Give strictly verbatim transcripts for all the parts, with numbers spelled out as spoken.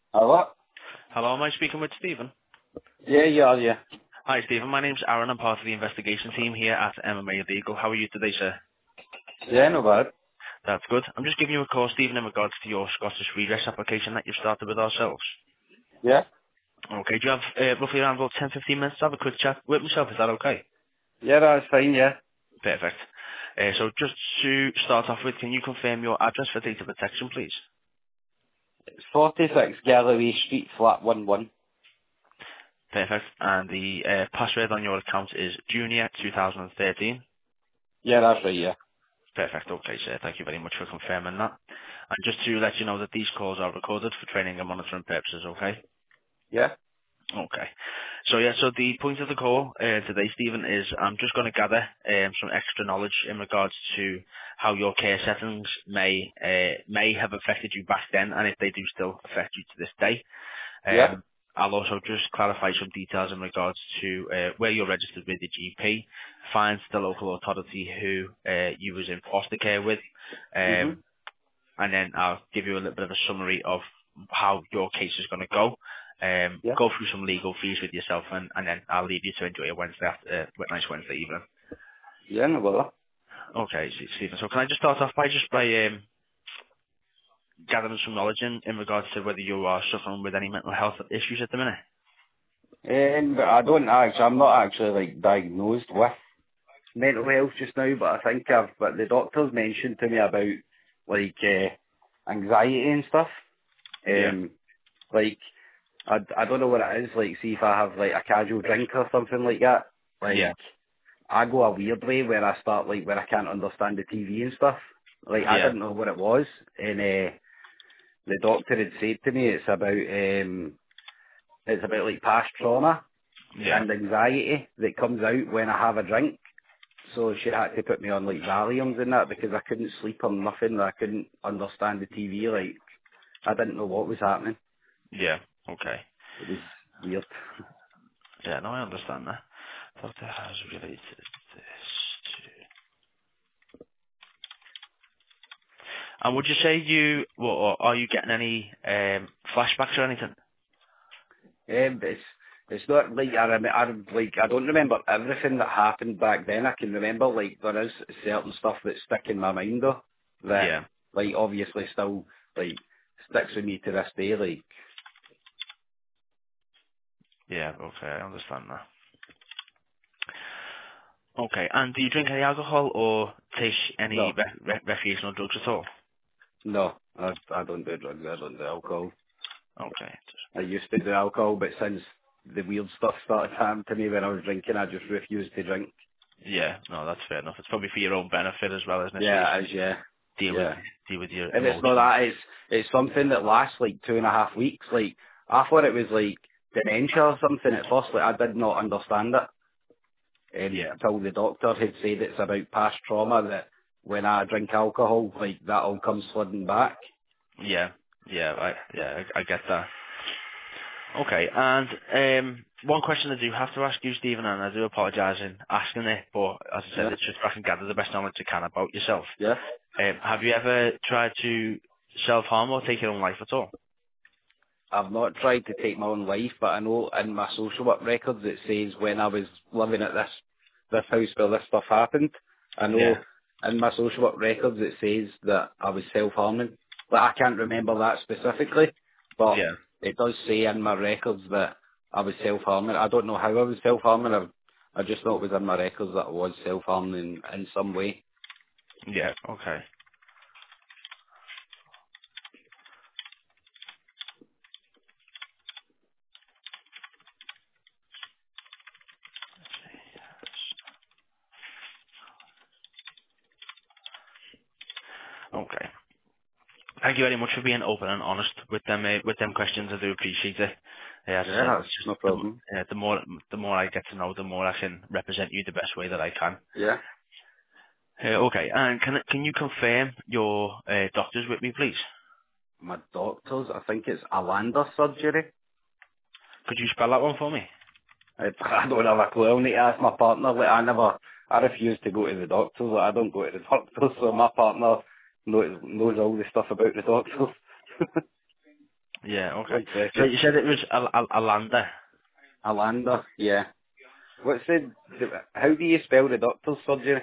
Hello? Hello, am I speaking with Stephen? Yeah, yeah, yeah. Hi, Stephen. My name's Aaron. I'm part of the investigation team here at M M A Legal. How are you today, sir? Yeah, no bad. That's good. I'm just giving you a call, Stephen, in regards to your Scottish redress application that you've started with ourselves. Yeah? Okay, do you have uh, roughly around about ten, fifteen minutes to have a quick chat with myself? Is that okay? Yeah, that's fine, yeah. Perfect. Uh, so just to start off with, can you confirm your address for data protection, please? It's forty-six Galloway Street, flat one one. Perfect. And the uh, password on your account is Junior twenty thirteen. Yeah, that's right, yeah. Perfect. Okay, sir. Thank you very much for confirming that. And just to let you know that these calls are recorded for training and monitoring purposes, okay? Yeah? Okay. So yeah, so the point of the call uh, today, Stephen, is I'm just going to gather um, some extra knowledge in regards to how your care settings may uh, may have affected you back then, and if they do still affect you to this day. Yeah? Um, I'll also just clarify some details in regards to uh, where you're registered with the G P, find the local authority who uh, you was in foster care with, Mm-hmm. um, and then I'll give you a little bit of a summary of how your case is going to go. Um, Yeah? go through some legal fees with yourself, and, and then I'll leave you to enjoy your Wednesday after, uh, nice Wednesday evening. Yeah, no bother. Okay, S- Stephen. So can I just start off by just by um, gathering some knowledge in, in regards to whether you are suffering with any mental health issues at the minute? Um, but I don't actually, I'm not actually like diagnosed with mental health just now, but I think I've, but the doctors mentioned to me about like, uh, anxiety and stuff. Yeah. Um, like, I, I don't know what it is, like, see if I have like a casual drink or something like that. Yeah. Like, I go a weird way where I start like where I can't understand the T V and stuff. Like I Yeah. didn't know what it was, and uh, the doctor had said to me it's about um, it's about like past trauma Yeah. and anxiety that comes out when I have a drink. So she had to put me on like Valiums and that because I couldn't sleep or nothing. I couldn't understand the T V. Like I didn't know what was happening. Yeah. Okay. It was weird. Yeah, no, I understand that. Doctor has related this to... And would you say you, well, or are you getting any um, flashbacks or anything? Um, but it's it's not like I, rem- I rem- like I don't remember everything that happened back then. I can remember like there is certain stuff that stick in my mind though that Yeah. like obviously still like sticks with me to this day. Like Yeah, okay, I understand that. Okay, and do you drink any alcohol or take any no, re- re- recreational drugs at all? no, I I don't do drugs. I don't do alcohol. Okay. I used to do alcohol, but since the weird stuff started happening to me when I was drinking, I just refused to drink. Yeah, no, that's fair enough. It's probably for your own benefit as well, isn't it? So you Yeah, can it is. Yeah, deal with yeah. deal with your If it's not emotions. that, it's it's something that lasts like two and a half weeks. Like I thought it was like dementia or something at first. Like I did not understand it Yeah. until the doctor had said it's about past trauma. That when I drink alcohol, like that all comes flooding back. Yeah. Yeah, I, yeah, I, I get that. Okay, and um, one question I do have to ask you, Stephen, and I do apologise in asking it, but as I said, Yeah, it's just so I can gather the best knowledge I can about yourself. yeah. Um, have you ever tried to self-harm or take your own life at all? I've not tried to take my own life, but I know in my social work records it says when I was living at this this house where this stuff happened. I know Yeah, in my social work records it says that I was self-harming. But I can't remember that specifically, but yeah, it does say in my records that I was self-harming. I don't know how I was self-harming. I, I just know it was in my records that I was self-harming in, in some way. yeah, okay. Okay. Thank you very much for being open and honest with them uh, with them questions. I do appreciate it. Uh, as I Yeah, said, that's it's just no the, m- problem. uh, the more the more I get to know, the more I can represent you the best way that I can. Yeah. Uh, okay, and can can you confirm your uh, doctors with me, please? My doctors, I think it's Alanda surgery. Could you spell that one for me? I, I don't have a clue. I'll need to ask my partner. Like, I never, I refuse to go to the doctors. Like, I don't go to the doctors, so my partner knows, knows all the stuff about the doctors. Yeah, okay. One So second. you said it was a, a, a lander. Alanda, yeah. What's the, the, how do you spell the doctor's surgery?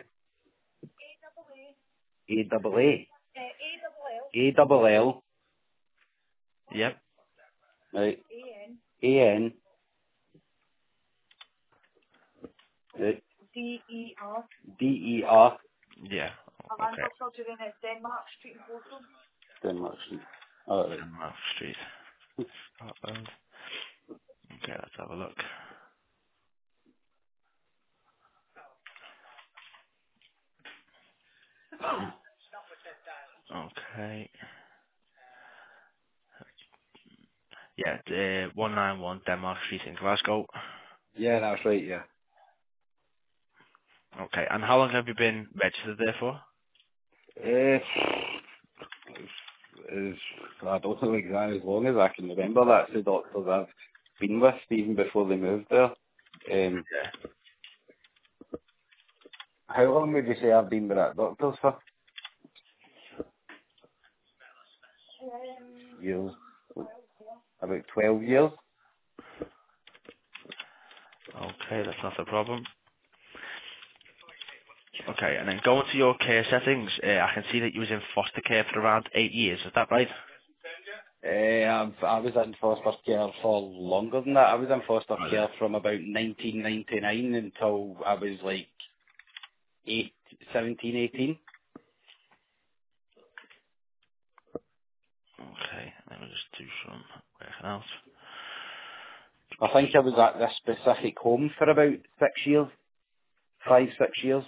A double A. A double L, Yep. right? A N, right? D E R. Yeah. Okay. Denmark Street. Oh, right. Denmark Street, Scotland. Okay, let's have a look. Okay. Yeah, uh, one nine one Denmark Street in Glasgow. Yeah, that's right, yeah. Okay, and how long have you been registered there for? Uh, is, I don't know exactly as long as I can remember. That's the doctors I've been with even before they moved there. Um, Yeah. how long would you say I've been with that doctors for? Years. About twelve years. Okay, that's not a problem. Okay, and then going to your care settings, uh, I can see that you was in foster care for around eight years. Is that right? Uh, I've, I was in foster care for longer than that. I was in foster Was care it? from about nineteen ninety-nine until I was like eight, seventeen, eighteen. Okay, let me just do some working out. I think I was at this specific home for about six years, five, six years.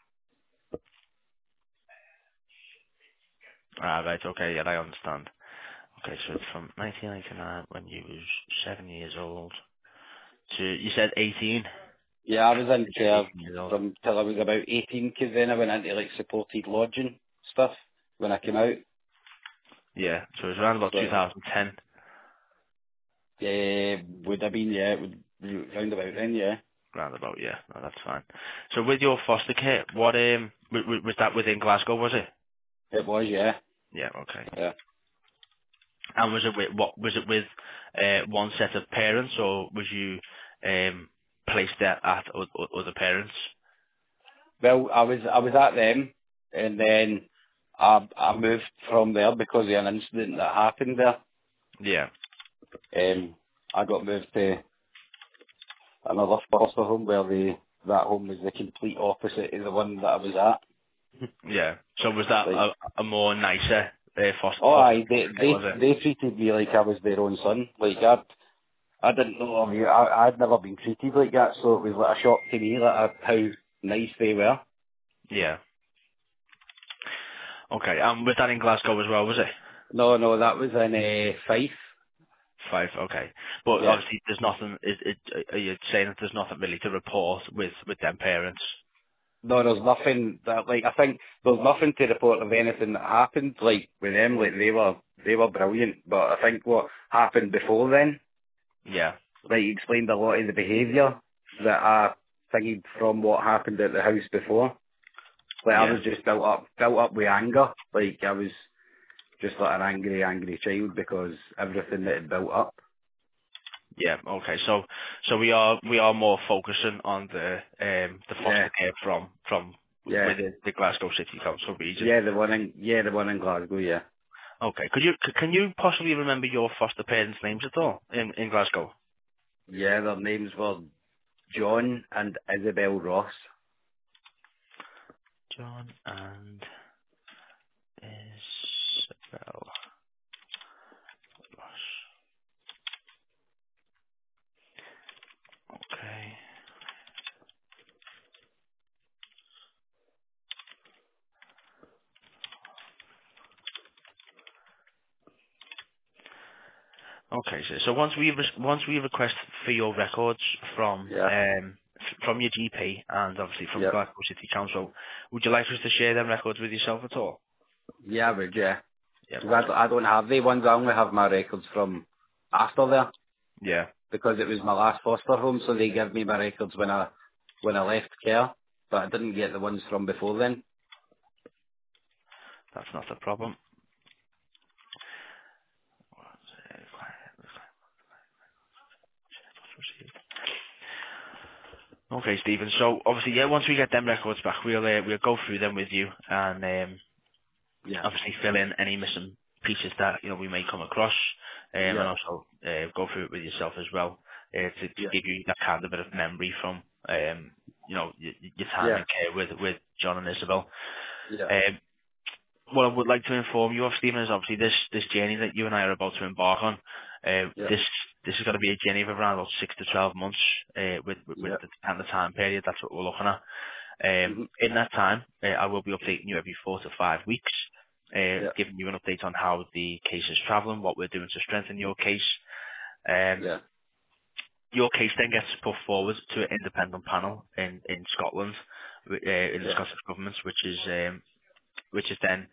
Ah, right, okay, yeah, I understand. Okay, so it's from nineteen ninety-nine when you was seven years old to, you said eighteen? Yeah, I was in care eighteen years old. from till I was about eighteen, because then I went into like supported lodging stuff when I came out. Yeah, so it was around about So, two thousand ten. yeah, would have been, yeah, it would be round about then, yeah. Roundabout, yeah, no, that's fine. So with your foster care, what, um, w- w- was that within Glasgow, was it? It was, yeah. Yeah, okay. Yeah. And was it with what was it with uh, one set of parents, or was you um, placed there at o- o- other parents? Well, I was I was at them, and then I I moved from there because of an incident that happened there. Yeah, Um, I got moved to another foster home where the that home was the complete opposite of the one that I was at. yeah. So was that Like, a, a more nicer uh, foster, oh, foster aye, they care, they was it? they treated me like I was their own son. Like I I didn't know of you. I I'd never been treated like that, so it was like a shock to me like uh, how nice they were. Yeah. Okay, and was that in Glasgow as well, was it? No, no, that was in uh, Fife. Five, okay. But Yeah. obviously there's nothing, is, is, are you saying that there's nothing really to report with, with them parents? No, there's nothing that like I think there's nothing to report of anything that happened like with them. Like they were they were brilliant, but I think what happened before then, Yeah, like he explained a lot of the behaviour that I thinking from what happened at the house before. Like I yeah. was just built up built up with anger. Like I was just like an angry, angry child because everything that had built up. Yeah. Okay. So so we are we are more focusing on the um the Yeah, foster care from from yeah, within the Glasgow City Council region. yeah. The one in yeah the one in Glasgow. Yeah, Okay. Could you c- can you possibly remember your foster parents' names at all in in Glasgow? yeah. Their names were John and Isabel Ross. John and Isabel Ross. Okay. Okay. So so once we re- once we request for your records from Yeah. um f- from your G P and obviously from Yep. Glasgow City Council, would you like us to share them records with yourself at all? Yeah, I would, yeah. Yeah. 'Cause I, don't- I don't have the ones, I only have my records from after there, Yeah. because it was my last foster home, so they gave me my records when I when I left care, but I didn't get the ones from before then. That's not a problem. Okay, Stephen. So obviously, yeah, once we get them records back, we'll uh, we'll go through them with you and um, Yeah. obviously fill in any missing pieces that you know we may come across, um, and Yeah. also uh, go through it with yourself as well uh, to, to Yeah. give you that kind of bit of memory from um, you know your, your time Yeah. in care with with John and Isabel. Yeah. Um, what I would like to inform you of, Stephen, is obviously this this journey that you and I are about to embark on. Uh, Yeah. this this is going to be a journey of around about six to twelve months uh, with with, with Yeah. the kind of time period. That's what we're looking at. Um, Mhm. in that time, uh, I will be updating you every four to five weeks, uh, Yeah. giving you an update on how the case is travelling, what we're doing to strengthen your case. Um, Yeah. your case then gets put forward to an independent panel in, in Scotland, uh, in the Yeah. Scottish Government, which is um, which is then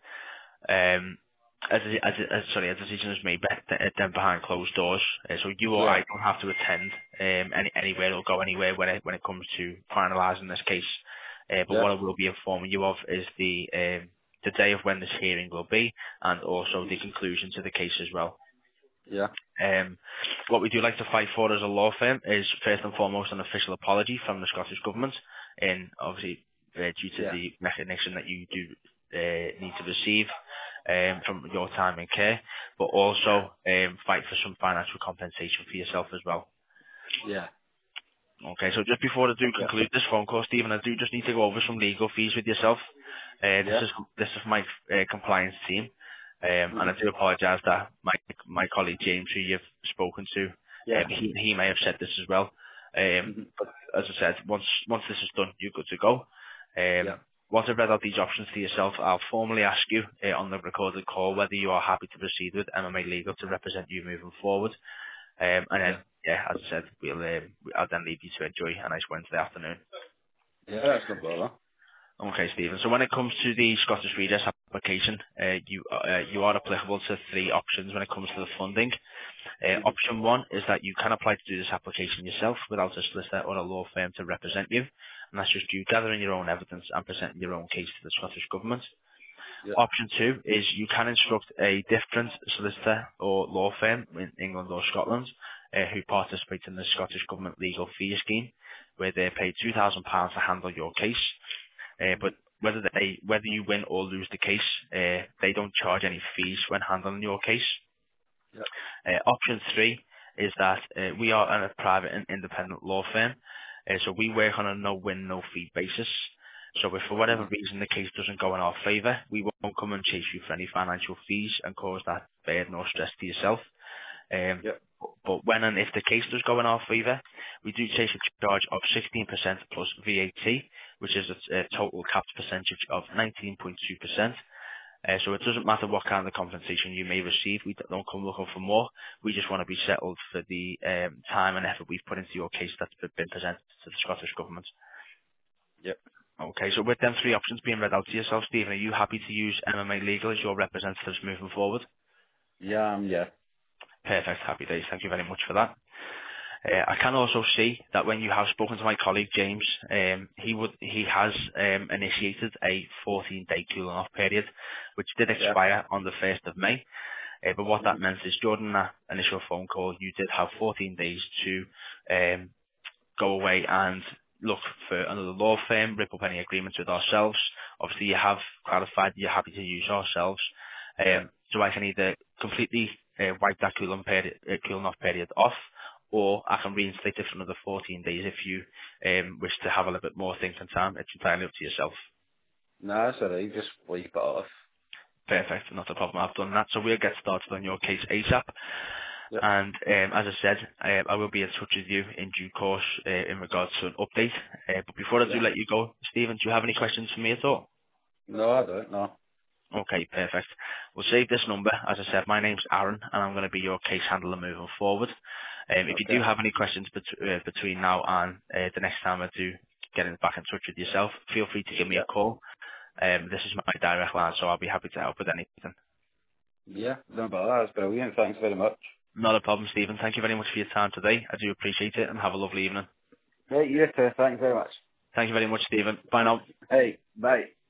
um, as a, as a, as, sorry, a decision is made be- then behind closed doors. Uh, so you or I Yeah. don't have to attend um, any, anywhere or go anywhere when it when it comes to finalising this case. Uh, but Yeah. what I will be informing you of is the um, the day of when this hearing will be, and also the conclusion to the case as well. Yeah. Um, what we do like to fight for as a law firm is first and foremost an official apology from the Scottish Government, and obviously uh, due to Yeah. the recognition that you do uh, need to receive um, from your time in care, but Yeah. also um, fight for some financial compensation for yourself as well. Yeah. Okay, so just before I do Yeah. conclude this phone call, Stephen, I do just need to go over some legal fees with yourself. Uh, this Yeah. is this is my uh, compliance team, um, and I Mhm. do apologise that my my colleague James, who you've spoken to, Yeah. um, he he may have said this as well. Um, Mhm. but as I said, once once this is done, you're good to go. Yeah. Um, once I've read out these options to yourself, I'll formally ask you uh, on the recorded call whether you are happy to proceed with M M A Legal to represent you moving forward. Um, and then, Yeah. yeah, as I said, we'll um, I'll then leave you to enjoy a nice Wednesday afternoon. Yeah. That's no bother. Okay, Stephen. So when it comes to the Scottish Redress application, uh, you uh, you are applicable to three options when it comes to the funding. Uh, Mhm. option one is that you can apply to do this application yourself without a solicitor or a law firm to represent you, and that's just you gathering your own evidence and presenting your own case to the Scottish Government. Yeah. Option two is you can instruct a different solicitor or law firm in England or Scotland uh, who participate in the Scottish Government legal fee scheme, where they pay two thousand pounds to handle your case. Uh, but Mhm. whether they whether you win or lose the case, uh, they don't charge any fees when handling your case. Yeah. Uh, option three is that uh, we are a private and independent law firm, uh, so we work on a no-win, no-fee basis. So if for whatever Mhm. reason the case doesn't go in our favour, we won't come and chase you for any financial fees and cause that burden or stress to yourself. Um, Yeah. but when and if the case does go in our favour, we do take a charge of sixteen percent plus V A T, which is a, a total capped percentage of nineteen point two percent. Uh, so it doesn't matter what kind of compensation you may receive. We don't come looking for more. We just want to be settled for the um, time and effort we've put into your case that's been presented to the Scottish Government. Yeah. Okay, so with them three options being read out to yourself, Stephen, are you happy to use M M A Legal as your representatives moving forward? Yeah. Um. Yeah. Perfect. Happy days. Thank you very much for that. Uh, I can also see that when you have spoken to my colleague James, um, he would he has um, initiated a fourteen-day cooling off period, which did Yeah. expire on the first of May. Uh, but what that Mhm. meant is during that initial phone call, you did have fourteen days to um, go away and look for another law firm, rip up any agreements with ourselves. Obviously, you have clarified you're happy to use ourselves. Yeah. Um, so I can either completely uh, wipe that cooling, period, uh, cooling off period off, or I can reinstate it for another fourteen days if you um, wish to have a little bit more thinking time. It's entirely up to yourself. Nah, that's alright. Just wipe it off. Perfect, not a problem. I've done that. So we'll get started on your case ASAP. Yeah. And um, as I said, uh, I will be in touch with you in due course uh, in regards to an update. Uh, but before I do Yeah. let you go, Stephen, do you have any questions for me at all? No, I don't. No. Okay, perfect. We'll save this number. As I said, my name's Aaron, and I'm going to be your case handler moving forward. Um, if you Okay. do have any questions bet- uh, between now and uh, the next time I do get in back in touch with yourself, feel free to give me Yeah. a call. Um, this is my direct line, so I'll be happy to help with anything. Yeah. No, but that's brilliant. Thanks very much. Not a problem, Stephen. Thank you very much for your time today. I do appreciate it, and have a lovely evening. Right, you too. Thanks very much. Thank you very much, Stephen. Bye now. Hey, bye.